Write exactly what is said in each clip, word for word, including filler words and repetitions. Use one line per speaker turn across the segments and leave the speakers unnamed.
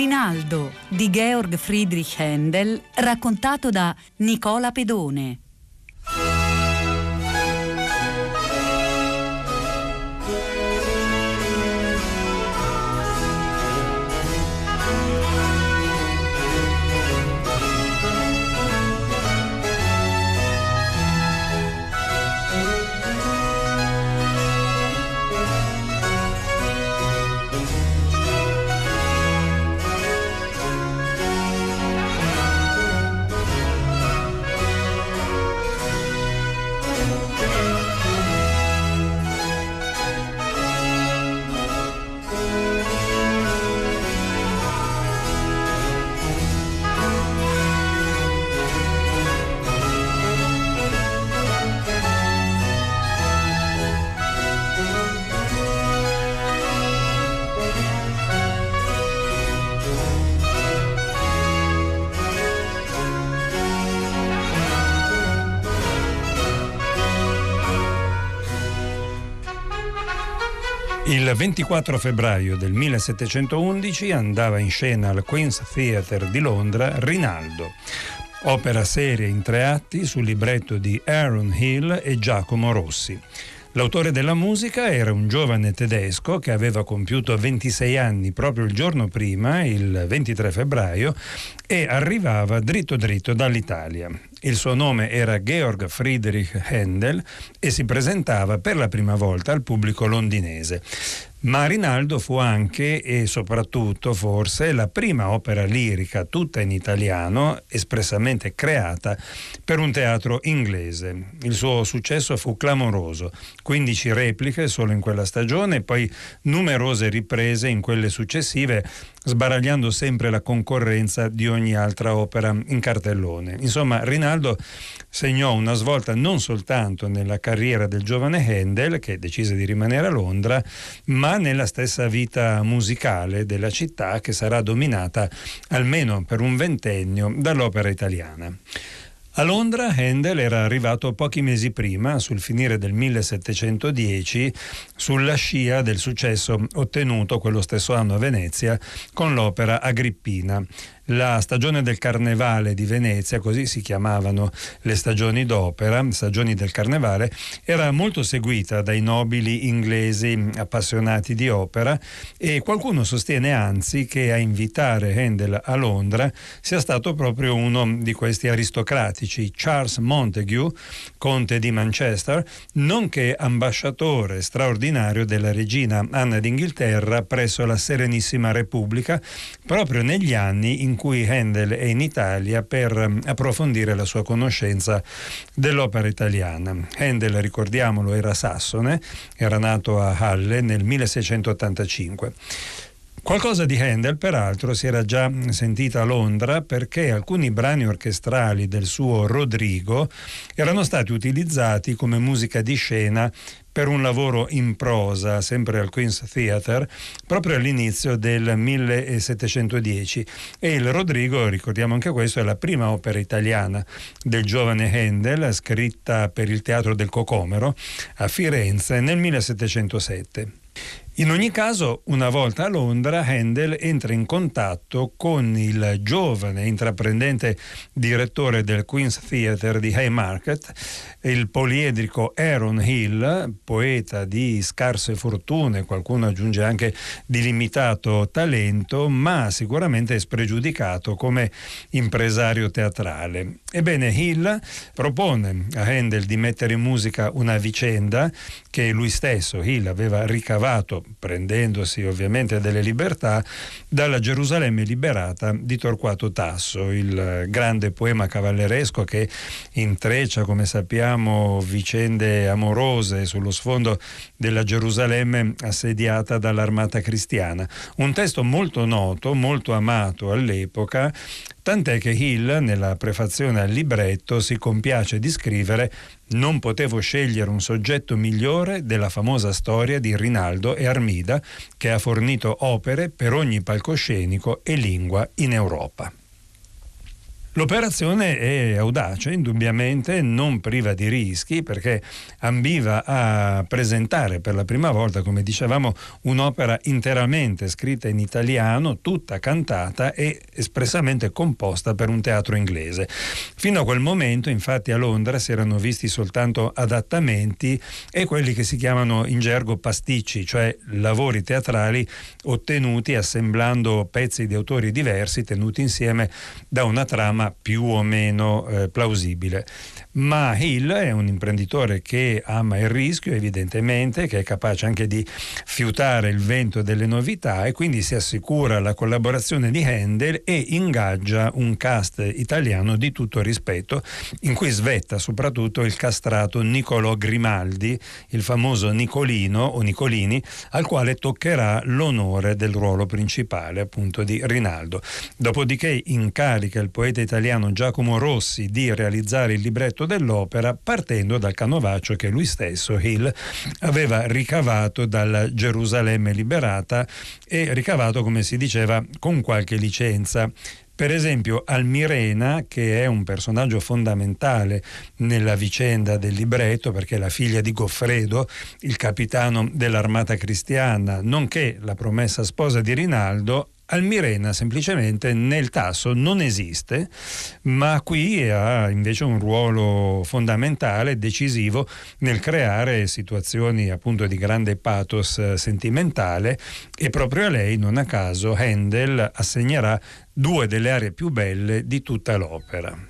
Rinaldo di Georg Friedrich Händel, raccontato da Nicola Pedone.
Il ventiquattro febbraio del millesettecentoundici andava in scena al Queen's Theatre di Londra Rinaldo, opera seria in tre atti sul libretto di Aaron Hill e Giacomo Rossi. L'autore della musica era un giovane tedesco che aveva compiuto ventisei anni proprio il giorno prima, il ventitré febbraio, e arrivava dritto dritto dall'Italia. Il suo nome era Georg Friedrich Händel e si presentava per la prima volta al pubblico londinese. Ma Rinaldo fu anche e soprattutto forse la prima opera lirica tutta in italiano espressamente creata per un teatro inglese. Il suo successo fu clamoroso, quindici repliche solo in quella stagione e poi numerose riprese in quelle successive, sbaragliando sempre la concorrenza di ogni altra opera in cartellone. Insomma, Rinaldo segnò una svolta non soltanto nella carriera del giovane Händel, che decise di rimanere a Londra, ma nella stessa vita musicale della città, che sarà dominata almeno per un ventennio dall'opera italiana. A Londra Händel era arrivato pochi mesi prima, sul finire del millesettecentodieci, sulla scia del successo ottenuto quello stesso anno a Venezia con l'opera Agrippina. La stagione del Carnevale di Venezia, così si chiamavano le stagioni d'opera, stagioni del Carnevale, era molto seguita dai nobili inglesi appassionati di opera e qualcuno sostiene anzi che a invitare Händel a Londra sia stato proprio uno di questi aristocratici, Charles Montague, conte di Manchester, nonché ambasciatore straordinario della regina Anna d'Inghilterra presso la Serenissima Repubblica, proprio negli anni in cui Händel è in Italia per approfondire la sua conoscenza dell'opera italiana. Händel, ricordiamolo, era sassone, era nato a Halle nel milleseicentottantacinque. Qualcosa di Händel, peraltro, si era già sentita a Londra perché alcuni brani orchestrali del suo Rodrigo erano stati utilizzati come musica di scena per un lavoro in prosa, sempre al Queen's Theatre, proprio all'inizio del millesettecentodieci. E il Rodrigo, ricordiamo anche questo, è la prima opera italiana del giovane Händel, scritta per il Teatro del Cocomero a Firenze nel millesettecentosette. In ogni caso, una volta a Londra, Händel entra in contatto con il giovane intraprendente direttore del Queen's Theatre di Haymarket, il poliedrico Aaron Hill, poeta di scarse fortune, qualcuno aggiunge anche di limitato talento, ma sicuramente spregiudicato come impresario teatrale. Ebbene, Hill propone a Händel di mettere in musica una vicenda che lui stesso, Hill, aveva ricavato, prendendosi ovviamente delle libertà, dalla Gerusalemme liberata di Torquato Tasso, il grande poema cavalleresco che intreccia, come sappiamo, vicende amorose sullo sfondo della Gerusalemme assediata dall'armata cristiana. Un testo molto noto, molto amato all'epoca, tant'è che Hill, nella prefazione al libretto, si compiace di scrivere: «Non potevo scegliere un soggetto migliore della famosa storia di Rinaldo e Armida, che ha fornito opere per ogni palcoscenico e lingua in Europa». L'operazione è audace, indubbiamente non priva di rischi, perché ambiva a presentare per la prima volta, come dicevamo, un'opera interamente scritta in italiano, tutta cantata e espressamente composta per un teatro inglese. Fino a quel momento, infatti, a Londra si erano visti soltanto adattamenti e quelli che si chiamano in gergo pasticci, cioè lavori teatrali ottenuti assemblando pezzi di autori diversi tenuti insieme da una trama più o meno eh, plausibile. Ma Hill è un imprenditore che ama il rischio, evidentemente, che è capace anche di fiutare il vento delle novità, e quindi si assicura la collaborazione di Handel e ingaggia un cast italiano di tutto rispetto, in cui svetta soprattutto il castrato Niccolò Grimaldi, il famoso Nicolino o Nicolini, al quale toccherà l'onore del ruolo principale, appunto, di Rinaldo. Dopodiché incarica il poeta italiano Giacomo Rossi di realizzare il libretto dell'opera, partendo dal canovaccio che lui stesso, Hill, aveva ricavato dalla Gerusalemme liberata, e ricavato, come si diceva, con qualche licenza. Per esempio Almirena, che è un personaggio fondamentale nella vicenda del libretto, perché è la figlia di Goffredo, il capitano dell'armata cristiana, nonché la promessa sposa di Rinaldo, Almirena semplicemente nel Tasso non esiste, ma qui ha invece un ruolo fondamentale, decisivo, nel creare situazioni appunto di grande pathos sentimentale, e proprio a lei, non a caso, Handel assegnerà due delle aree più belle di tutta l'opera.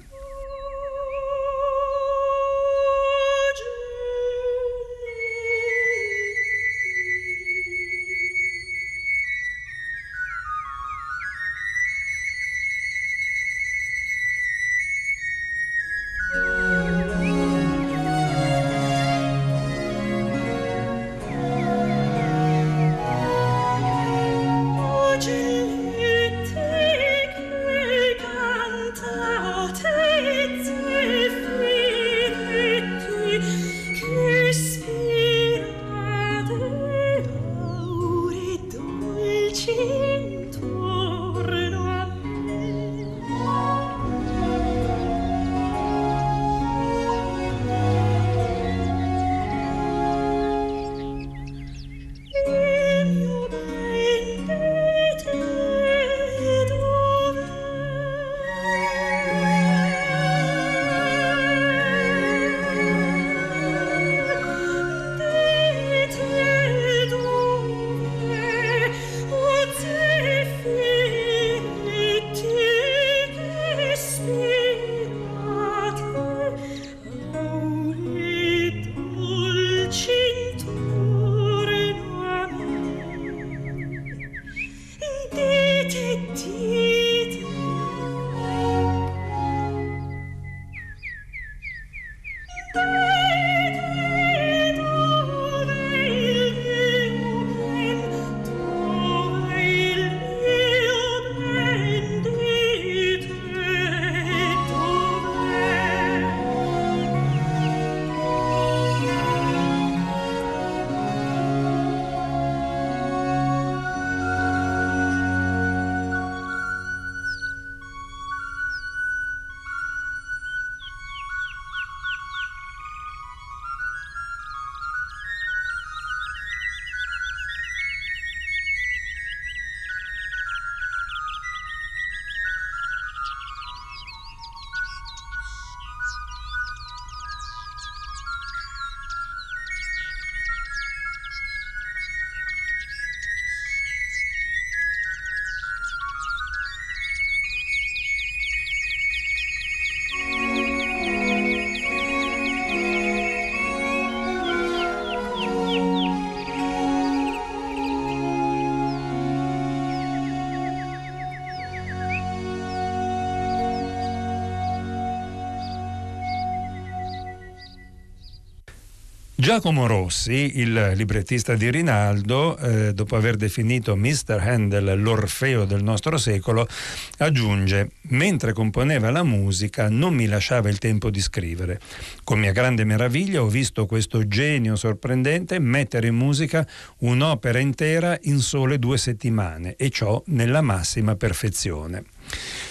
Giacomo Rossi, il librettista di Rinaldo, eh, dopo aver definito mister Handel l'Orfeo del nostro secolo, aggiunge: mentre componeva la musica non mi lasciava il tempo di scrivere. Con mia grande meraviglia ho visto questo genio sorprendente mettere in musica un'opera intera in sole due settimane, e ciò nella massima perfezione.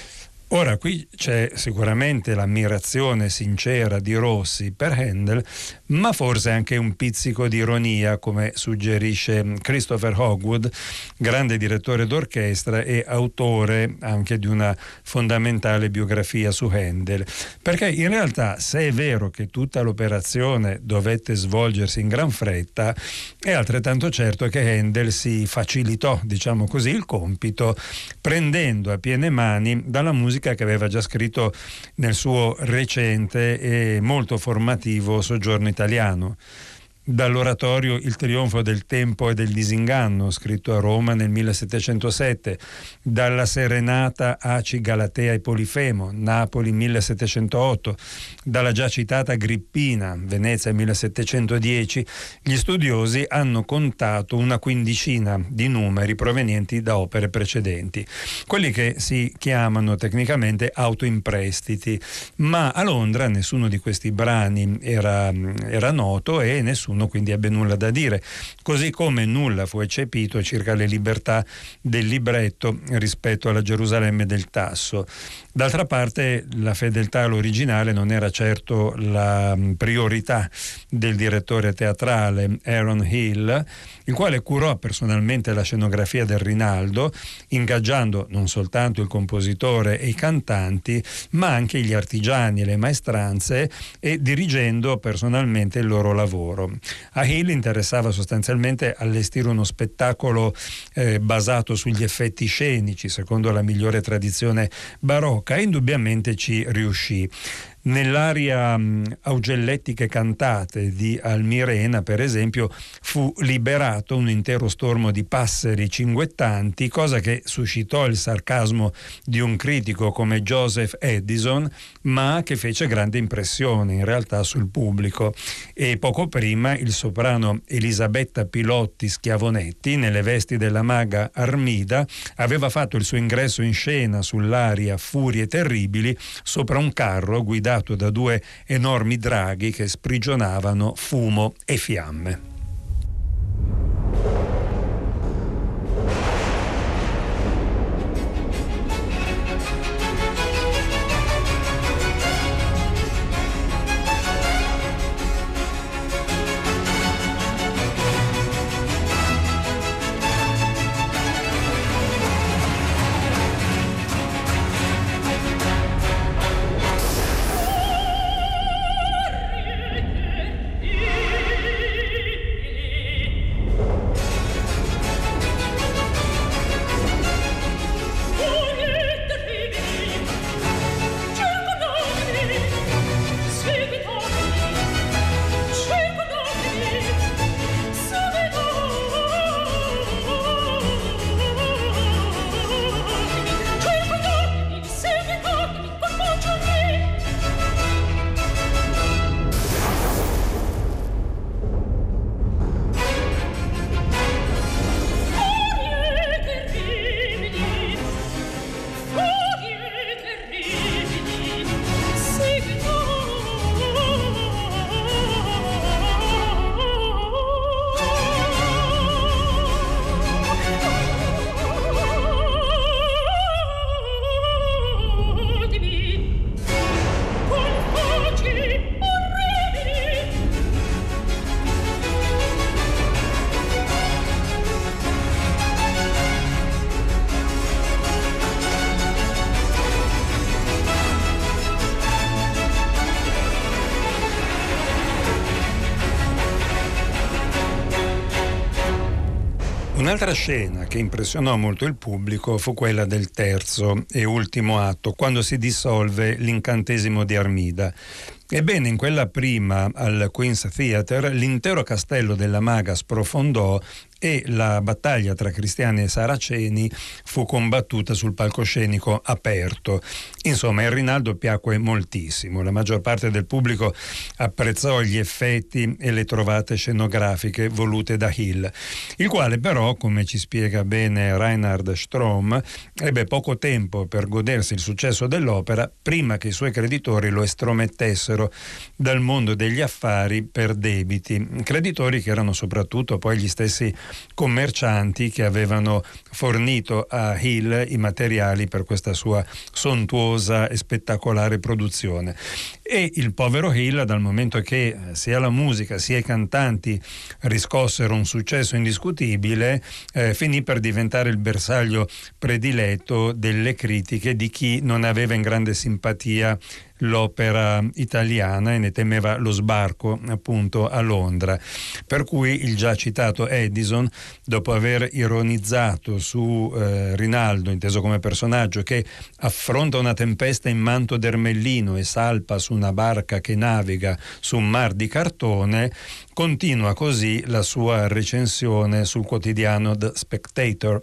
Ora, qui c'è sicuramente l'ammirazione sincera di Rossi per Handel, ma forse anche un pizzico di ironia, come suggerisce Christopher Hogwood, grande direttore d'orchestra e autore anche di una fondamentale biografia su Handel. Perché in realtà, se è vero che tutta l'operazione dovette svolgersi in gran fretta, è altrettanto certo che Handel si facilitò, diciamo così, il compito, prendendo a piene mani dalla musica che aveva già scritto nel suo recente e molto formativo soggiorno italiano. Dall'oratorio Il trionfo del tempo e del disinganno, scritto a Roma nel millesettecentosette, dalla serenata Aci, Galatea e Polifemo, Napoli millesettecentootto, dalla già citata Agrippina, Venezia millesettecentodieci, gli studiosi hanno contato una quindicina di numeri provenienti da opere precedenti, quelli che si chiamano tecnicamente autoimprestiti, ma a Londra nessuno di questi brani era, era noto e nessuno quindi ebbe nulla da dire, così come nulla fu eccepito circa le libertà del libretto rispetto alla Gerusalemme del Tasso. D'altra parte la fedeltà all'originale non era certo la priorità del direttore teatrale Aaron Hill, il quale curò personalmente la scenografia del Rinaldo, ingaggiando non soltanto il compositore e i cantanti, ma anche gli artigiani e le maestranze e dirigendo personalmente il loro lavoro. A Hill interessava sostanzialmente allestire uno spettacolo eh, basato sugli effetti scenici, secondo la migliore tradizione barocca, e indubbiamente ci riuscì. Nell'aria um, Augellettiche cantate di Almirena, per esempio, fu liberato un intero stormo di passeri cinguettanti, cosa che suscitò il sarcasmo di un critico come Joseph Addison, ma che fece grande impressione in realtà sul pubblico. E poco prima il soprano Elisabetta Pilotti Schiavonetti, nelle vesti della maga Armida, aveva fatto il suo ingresso in scena sull'aria Furie terribili sopra un carro guidato da due enormi draghi che sprigionavano fumo e fiamme. Un'altra scena che impressionò molto il pubblico fu quella del terzo e ultimo atto, quando si dissolve l'incantesimo di Armida. Ebbene, in quella prima al Queen's Theatre l'intero castello della maga sprofondò e la battaglia tra cristiani e saraceni fu combattuta sul palcoscenico aperto. Insomma, il Rinaldo piacque moltissimo. La maggior parte del pubblico apprezzò gli effetti e le trovate scenografiche volute da Hill, il quale però, come ci spiega bene Reinhard Strom, ebbe poco tempo per godersi il successo dell'opera prima che i suoi creditori lo estromettessero dal mondo degli affari per debiti, creditori che erano soprattutto poi gli stessi commercianti che avevano fornito a Hill i materiali per questa sua sontuosa e spettacolare produzione. E il povero Hill, dal momento che sia la musica sia i cantanti riscossero un successo indiscutibile, eh, finì per diventare il bersaglio prediletto delle critiche di chi non aveva in grande simpatia l'opera italiana e ne temeva lo sbarco appunto a Londra, per cui il già citato Edison, dopo aver ironizzato su eh, Rinaldo, inteso come personaggio che affronta una tempesta in manto d'ermellino e salpa su una barca che naviga su un mar di cartone, continua così la sua recensione sul quotidiano The Spectator.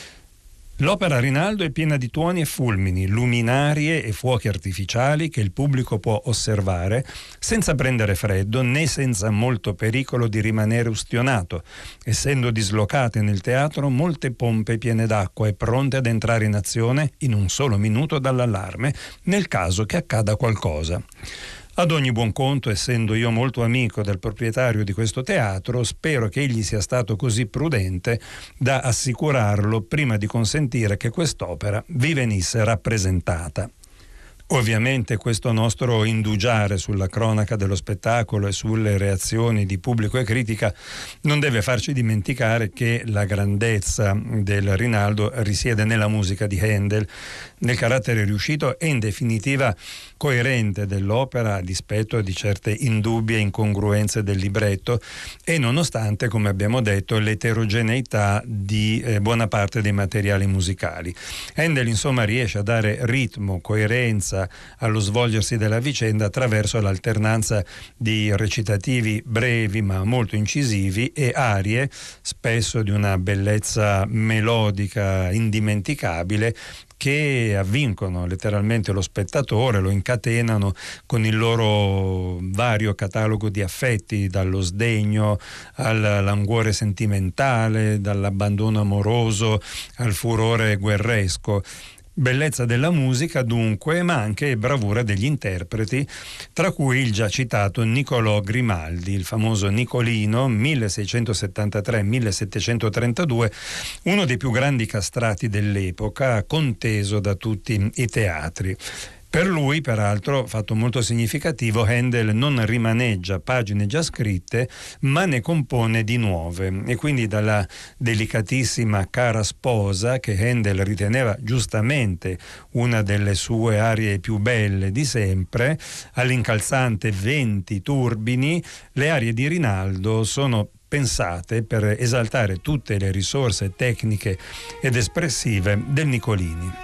L'opera Rinaldo è piena di tuoni e fulmini, luminarie e fuochi artificiali che il pubblico può osservare senza prendere freddo né senza molto pericolo di rimanere ustionato, essendo dislocate nel teatro molte pompe piene d'acqua e pronte ad entrare in azione in un solo minuto dall'allarme nel caso che accada qualcosa. Ad ogni buon conto, essendo io molto amico del proprietario di questo teatro, spero che egli sia stato così prudente da assicurarlo prima di consentire che quest'opera vi venisse rappresentata. Ovviamente questo nostro indugiare sulla cronaca dello spettacolo e sulle reazioni di pubblico e critica non deve farci dimenticare che la grandezza del Rinaldo risiede nella musica di Handel, nel carattere riuscito e in definitiva coerente dell'opera a dispetto di certe indubbie incongruenze del libretto e nonostante, come abbiamo detto, l'eterogeneità di eh, buona parte dei materiali musicali. Handel insomma riesce a dare ritmo, coerenza allo svolgersi della vicenda attraverso l'alternanza di recitativi brevi ma molto incisivi e arie spesso di una bellezza melodica indimenticabile che avvincono letteralmente lo spettatore, lo incatenano con il loro vario catalogo di affetti, dallo sdegno al languore sentimentale, dall'abbandono amoroso al furore guerresco. Bellezza della musica dunque, ma anche bravura degli interpreti, tra cui il già citato Niccolò Grimaldi, il famoso Nicolino milleseicentosettantatré millesettecentotrentadue, uno dei più grandi castrati dell'epoca, conteso da tutti i teatri. Per lui, peraltro, fatto molto significativo, Handel non rimaneggia pagine già scritte, ma ne compone di nuove. E quindi dalla delicatissima Cara sposa, che Handel riteneva giustamente una delle sue arie più belle di sempre, all'incalzante Venti turbini, le arie di Rinaldo sono pensate per esaltare tutte le risorse tecniche ed espressive del Nicolini.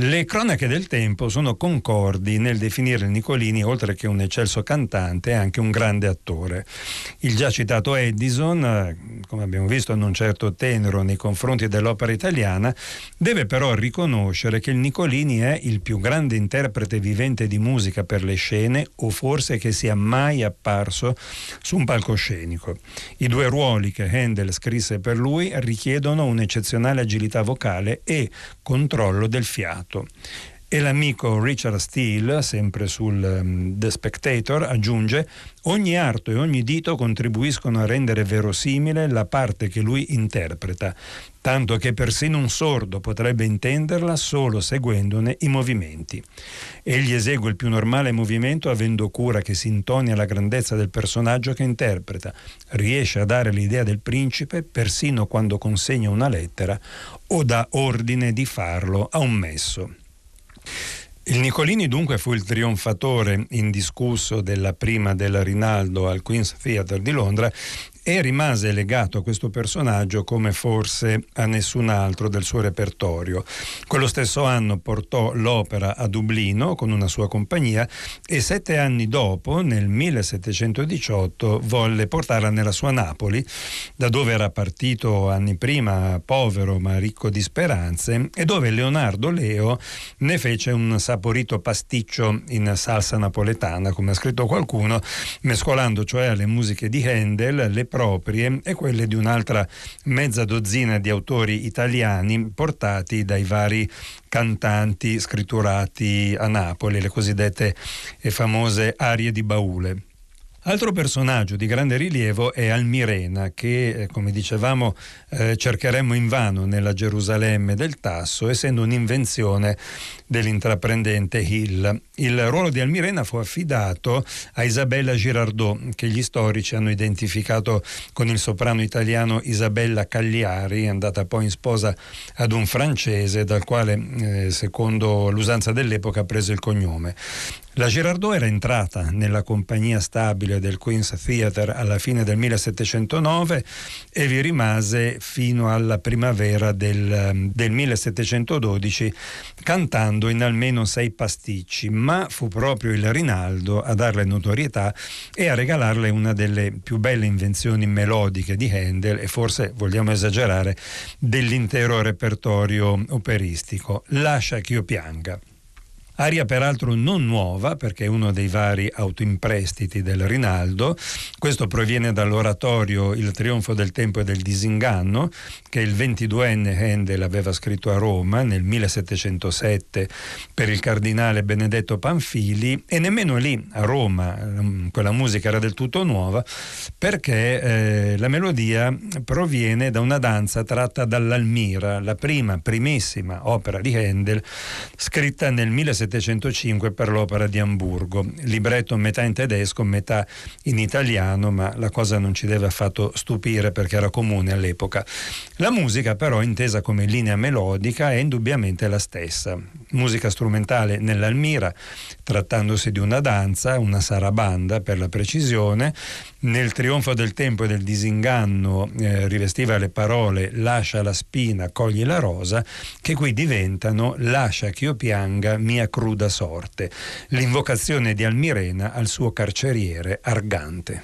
Le cronache del tempo sono concordi nel definire Nicolini, oltre che un eccelso cantante, anche un grande attore. Il già citato Edison, come abbiamo visto, non certo tenero nei confronti dell'opera italiana, deve però riconoscere che il Nicolini è il più grande interprete vivente di musica per le scene, o forse che sia mai apparso su un palcoscenico. I due ruoli che Handel scrisse per lui richiedono un'eccezionale agilità vocale e controllo del fiato. E l'amico Richard Steele, sempre sul um, The Spectator, aggiunge: ogni arto e ogni dito contribuiscono a rendere verosimile la parte che lui interpreta, tanto che persino un sordo potrebbe intenderla solo seguendone i movimenti. Egli esegue il più normale movimento avendo cura che si intoni alla grandezza del personaggio che interpreta, riesce a dare l'idea del principe persino quando consegna una lettera o dà ordine di farlo a un messo. Il Nicolini dunque fu il trionfatore indiscusso della prima del Rinaldo al Queen's Theatre di Londra e rimase legato a questo personaggio come forse a nessun altro del suo repertorio. Quello stesso anno portò l'opera a Dublino con una sua compagnia e sette anni dopo, nel millesettecentodiciotto, volle portarla nella sua Napoli, da dove era partito anni prima, povero ma ricco di speranze, e dove Leonardo Leo ne fece un saporito pasticcio in salsa napoletana, come ha scritto qualcuno, mescolando cioè alle musiche di Handel le proprie e quelle di un'altra mezza dozzina di autori italiani portati dai vari cantanti scritturati a Napoli, le cosiddette e famose arie di baule. Altro personaggio di grande rilievo è Almirena, che, come dicevamo, eh, cercheremmo invano nella Gerusalemme del Tasso, essendo un'invenzione dell'intraprendente Hill. Il ruolo di Almirena fu affidato a Isabella Girardot, che gli storici hanno identificato con il soprano italiano Isabella Cagliari, andata poi in sposa ad un francese, dal quale, eh, secondo l'usanza dell'epoca, ha preso il cognome. La Girardot era entrata nella compagnia stabile del Queen's Theatre alla fine del millesettecentonove e vi rimase fino alla primavera del, del millesettecentododici, cantando in almeno sei pasticci, ma fu proprio il Rinaldo a darle notorietà e a regalarle una delle più belle invenzioni melodiche di Handel e forse, vogliamo esagerare, dell'intero repertorio operistico, Lascia ch'io pianga. Aria peraltro non nuova, perché è uno dei vari autoimprestiti del Rinaldo. Questo proviene dall'oratorio Il trionfo del tempo e del disinganno, che il ventiduenne Handel aveva scritto a Roma nel millesettecentosette per il cardinale Benedetto Pamphili, e nemmeno lì a Roma quella musica era del tutto nuova, perché eh, la melodia proviene da una danza tratta dall'Almira, la prima, primissima opera di Handel, scritta nel millesettecentocinque per l'Opera di Amburgo, libretto metà in tedesco, metà in italiano, ma la cosa non ci deve affatto stupire perché era comune all'epoca. La musica però, intesa come linea melodica, è indubbiamente la stessa. Musica strumentale nell'Almira, trattandosi di una danza, una sarabanda per la precisione. Nel trionfo del tempo e del disinganno eh, rivestiva le parole lascia la spina, cogli la rosa, che qui diventano lascia ch'io pianga mia cruda sorte, l'invocazione di Almirena al suo carceriere Argante.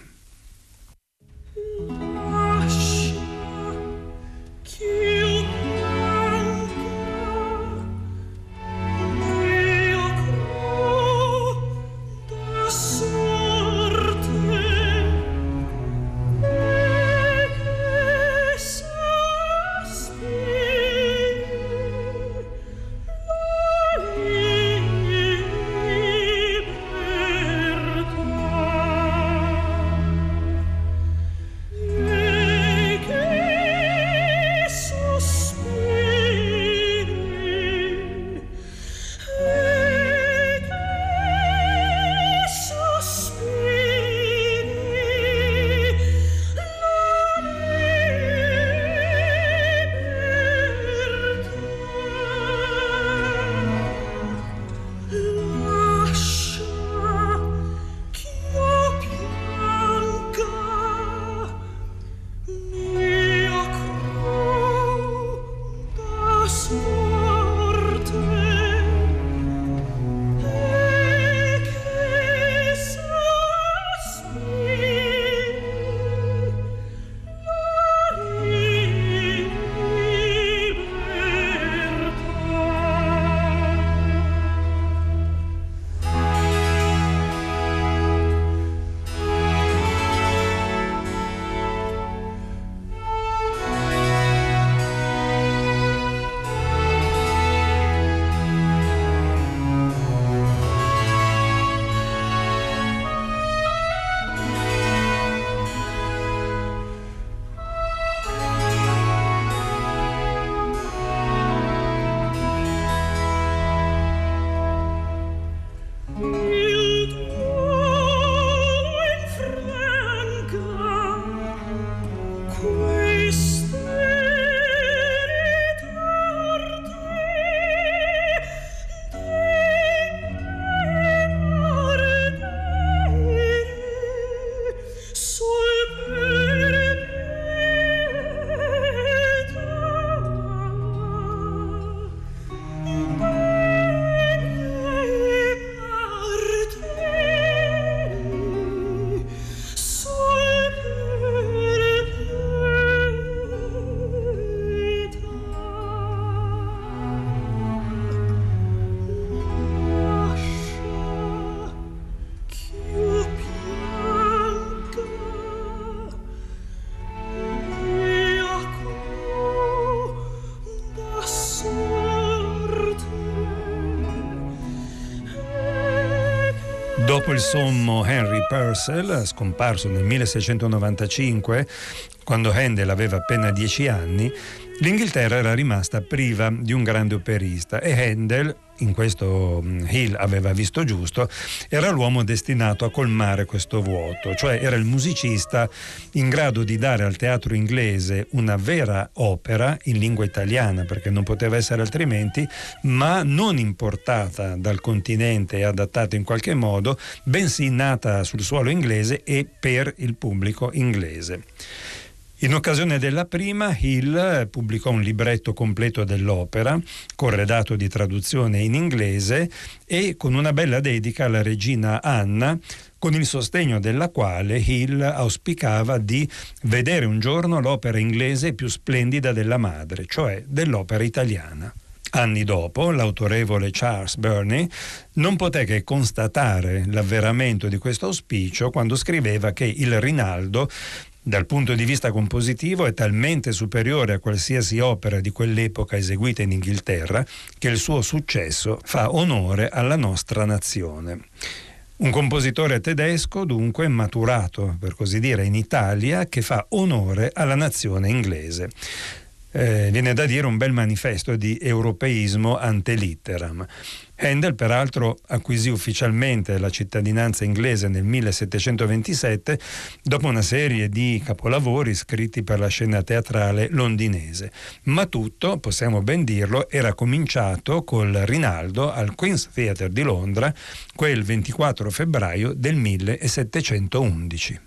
Dopo il sommo Henry Purcell, scomparso nel milleseicentonovantacinque, quando Handel aveva appena dieci anni, l'Inghilterra era rimasta priva di un grande operista e Handel, in questo Hill aveva visto giusto, era l'uomo destinato a colmare questo vuoto, cioè era il musicista in grado di dare al teatro inglese una vera opera in lingua italiana, perché non poteva essere altrimenti, ma non importata dal continente e adattata in qualche modo, bensì nata sul suolo inglese e per il pubblico inglese. In occasione della prima, Hill pubblicò un libretto completo dell'opera, corredato di traduzione in inglese e con una bella dedica alla regina Anna, con il sostegno della quale Hill auspicava di vedere un giorno l'opera inglese più splendida della madre, cioè dell'opera italiana. Anni dopo, l'autorevole Charles Burney non poté che constatare l'avveramento di questo auspicio quando scriveva che il Rinaldo, dal punto di vista compositivo, è talmente superiore a qualsiasi opera di quell'epoca eseguita in Inghilterra che il suo successo fa onore alla nostra nazione. Un compositore tedesco, dunque, maturato, per così dire, in Italia, che fa onore alla nazione inglese. Eh, viene da dire un bel manifesto di europeismo ante litteram. Handel, peraltro, acquisì ufficialmente la cittadinanza inglese nel millesettecentoventisette dopo una serie di capolavori scritti per la scena teatrale londinese. Ma tutto, possiamo ben dirlo, era cominciato col Rinaldo al Queen's Theatre di Londra quel ventiquattro febbraio del millesettecentoundici.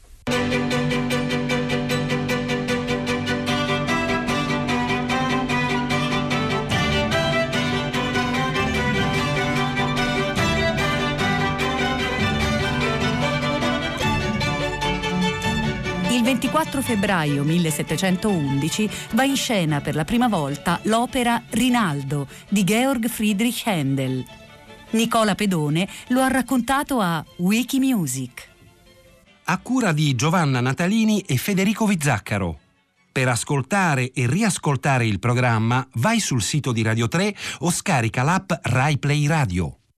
Il ventiquattro febbraio millesettecentoundici va in scena per la prima volta l'opera Rinaldo di Georg Friedrich Händel. Nicola Pedone lo ha raccontato a Wikimusic.
A cura di Giovanna Natalini e Federico Vizzaccaro. Per ascoltare e riascoltare il programma vai sul sito di Radio tre o scarica l'app Rai Play Radio.